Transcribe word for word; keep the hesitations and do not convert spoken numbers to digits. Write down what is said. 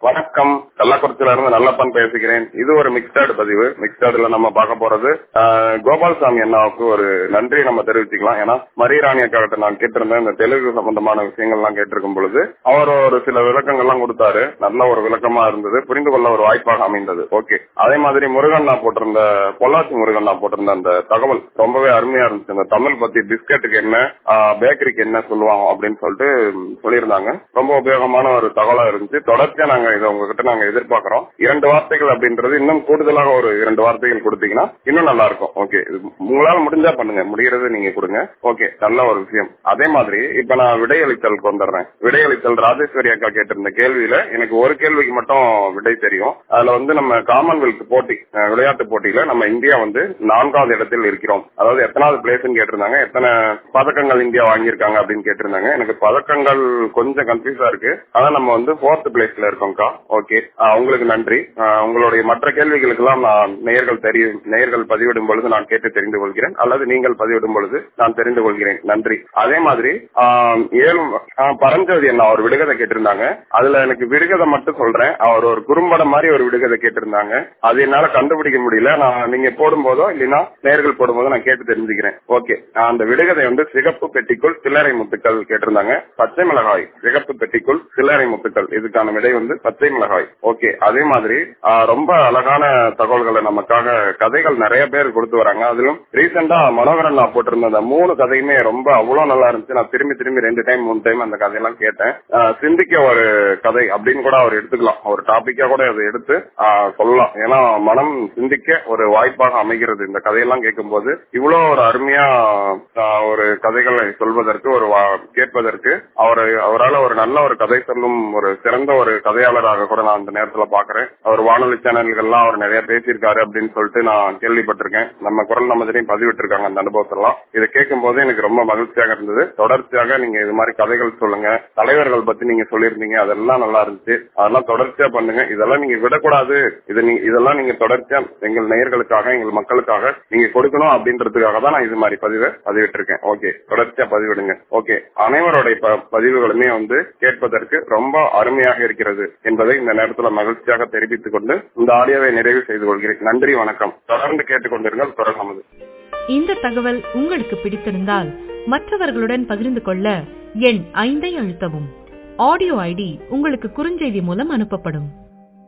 வணக்கம், கள்ளக்குறிச்சியில இருந்து நல்லப்பன் பேசுகிறேன். இது ஒரு மிக்சடு பதிவு. மிக்சடுல நம்ம பார்க்க போறது கோபால்சாமி அண்ணாவுக்கு ஒரு நன்றி நம்ம தெரிவிச்சுக்கலாம். ஏன்னா மரியராணி அக்காட்ட நான் கேட்டிருந்தேன், இந்த தெலுங்கு சம்பந்தமான விஷயங்கள் எல்லாம் கேட்டிருக்கும் பொழுது அவர் ஒரு சில விளக்கங்கள்லாம் கொடுத்தாரு. நல்ல ஒரு விளக்கமா இருந்தது, புரிந்து கொள்ள ஒரு வாய்ப்பாக அமைந்தது. ஓகே, அதே மாதிரி முருகண்ணா போட்டிருந்த பொள்ளாச்சி முருகண்ணா போட்டிருந்த அந்த தகவல் ரொம்பவே அருமையா இருந்துச்சு. இந்த தமிழ் பத்தி பிஸ்கெட்டுக்கு என்ன, பேக்கரிக்கு என்ன சொல்லுவாங்க அப்படின்னு சொல்லிட்டு சொல்லியிருந்தாங்க. ரொம்ப உபயோகமான ஒரு தகவலா இருந்துச்சு. தொடர்ச்சியா நாங்க இதை உங்ககிட்ட நாங்க எதிர்பார்க்கிறோம். இரண்டு வார்த்தைகள் அப்படின்றது இன்னும் கூடுதலாக ஒரு இரண்டு வார்த்தைகள் கொடுத்தீங்கன்னா இன்னும் நல்லா இருக்கும். ஓகே, உங்களால முடிஞ்சா பண்ணுங்க, முடிகிறது நீங்க கொடுங்க. ஓகே, நல்ல ஒரு விஷயம். அதே மாதிரி இப்ப நான் விடையளித்தலுக்கு வந்துடுறேன். விடையளித்தல் ராஜேஸ்வரி அக்கா கேட்டிருந்த கேள்வியில எனக்கு ஒரு கேள்விக்கு மட்டும் விடை தெரியும். அதுல வந்து நம்ம காமன்வெல்த் போட்டி, விளையாட்டு போட்டியில நம்ம இந்தியா வந்து நான்காவது இடத்தில் இருக்கிறோம். அதாவது எத்தனாவது பிளேஸ் கேட்டிருந்தாங்க, எத்தனை பதக்கங்கள் இந்தியா வாங்கியிருக்காங்க அப்படின்னு கேட்டிருந்தாங்க. எனக்கு பதக்கங்கள் கொஞ்சம் கன்ஃபியூஸா இருக்கு. ஆனா நம்ம வந்து போர்த் பிளேஸ்ல இருக்கோம்க்கா. ஓகே, உங்களுக்கு நன்றி. உங்களுடைய மற்ற கேள்விகளுக்கு எல்லாம் நான் நேயர்கள் தெரியும் நேயர்கள் பதிவிடும் பொழுது நான் கேட்டு தெரிந்து கொள்கிறேன், அல்லது நீங்கள் பதிவிடும் பொழுது நான் தெரிந்து கொள்கிறேன். நன்றி. அதே மாதிரி ஏழு பரஞ்சோதி என்ன ஒரு விடுகதை கேட்டிருந்தாங்க. அதுல எனக்கு விடுகதை மட்டும் சொல்றேன். அவர் ஒரு குறும்படம் மாதிரி ஒரு விடுகதை கேட்டிருந்தாங்க. அது என்னால கண்டுபிடிக்க முடியல. நான் நீங்க போடும் போதோ இல்லைன்னா நேயர்கள் போடும் போதோ நான் கேட்டு தெரிஞ்சுக்கிறேன். ஓகே, அந்த விடுகதை வந்து சிகப்பு பெட்டிக்குள் சில்லறை முத்துக்கள் கேட்டிருந்தாங்க. பச்சை மிளகாய், சிகப்பு பெட்டிக்குள் சில்லறை முத்துக்கள், இதுக்கான விடை வந்து பச்சை மிளகாய். ஓகே, அதே மாதிரி ரொம்ப அழகான தகவல்களை நமக்காக கதைகள் நிறைய பேர் கொடுத்து வராங்க. அதிலும் ரீசெண்டா மனோகரன் நான் போட்டிருந்த அந்த மூணு கதையுமே ரொம்ப அவ்வளவு நல்லா இருந்துச்சு. நான் திரும்பி திரும்பி ரெண்டு டைம் மூணு டைம் அந்த கதையெல்லாம் கேட்டேன். சிந்திக்க ஒரு கதை அப்படின்னு கூட அவர் எடுத்துக்கலாம், ஒரு டாபிக்கா கூட அதை எடுத்து சொல்லலாம். ஏன்னா மனம் சிந்திக்க ஒரு வாய்ப்பாக அமைகிறது இந்த கதையெல்லாம் கேட்கும் போது. இவ்வளவு ஒரு அருமையா ஒரு கதைகளை சொல்வதற்கு, ஒரு கேட்பதற்கு அவர் அவரால் ஒரு நல்ல ஒரு கதை சொல்லும் ஒரு சிறந்த ஒரு கதையாளராக கூட நான் இந்த நேரத்துல பாக்குறேன். அவர் வானொலி சேனல்கள்லாம் அவர் நிறைய பேசியிருக்காரு அப்படின்னு சொல்லிட்டு நான் கேள்விப்பட்டிருக்கேன். நம்ம குரல் நமதிலையும் பதிவிட்டு இருக்காங்க அந்த அனுபவத்தெல்லாம். இதை கேட்கும் போது எனக்கு ரொம்ப மகிழ்ச்சியாக இருந்தது. தொடர்ச்சியாக நீங்க இது மாதிரி கதைகள் சொல்லுங்க. தலைவர்கள் பத்தி நீங்க சொல்லியிருந்தீங்க, அதெல்லாம் நல்லா இருந்துச்சு. அதெல்லாம் தொடர்ச்சியா பண்ணுங்க. இதெல்லாம் நீங்க விடக்கூடாது. இது இதெல்லாம் நீங்க தொடர்ச்சியா எங்கள் நேயர்களுக்காக, எங்கள் மக்களுக்காக நீங்க கொடுக்கணும் அப்படின்றதுக்காக தான் நான் இது மாதிரி பதிவை பதிவிட்டு இருக்கேன். ஓகே, தொடர்ச்சியா பதிவிடுங்க. ஓகே, அனைவருடைய பதிவுகளுமே வந்து கேட்பதற்கு ரொம்ப அருமையாக இருக்கிறது என்பதை இந்த நேரத்தில் மகிழ்ச்சியாக தெரிவித்துக் கொண்டு இந்த ஆடியோவை நிறைவு செய்து கொள்கிறேன். நன்றி, வணக்கம். தொடர்ந்து கேட்டுக்கொண்டிருங்கள் குரல் நமது. இந்த தகவல் உங்களுக்கு பிடித்திருந்தால் மற்றவர்களுடன் பகிர்ந்து கொள்ள எண் ஐந்தை அழுத்தவும். ஆடியோ ஐடி உங்களுக்கு குறுஞ்செய்தி மூலம் அனுப்பப்படும்.